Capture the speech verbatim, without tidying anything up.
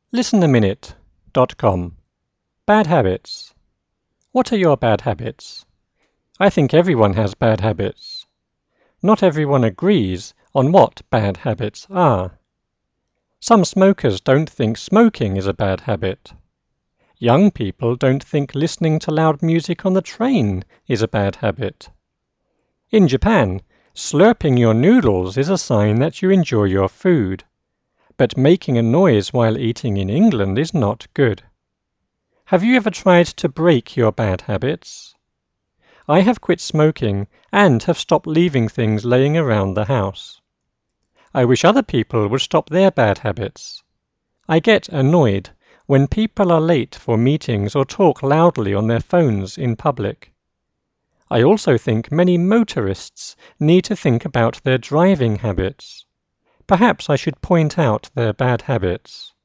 listen a minute dot com. Bad habits. What are your bad habits? I think everyone has bad habits. Not everyone agrees on what bad habits are. Some smokers don't think smoking is a bad habit. Young people don't think listening to loud music on the train is a bad habit. In Japan, slurping your noodles is a sign that you enjoy your food. But making a noise while eating in England is not good. Have you ever tried to break your bad habits? I have quit smoking and have stopped leaving things laying around the house. I wish other people would stop their bad habits. I get annoyed when people are late for meetings or talk loudly on their phones in public. I also think many motorists need to think about their driving habits. Perhaps I should point out their bad habits.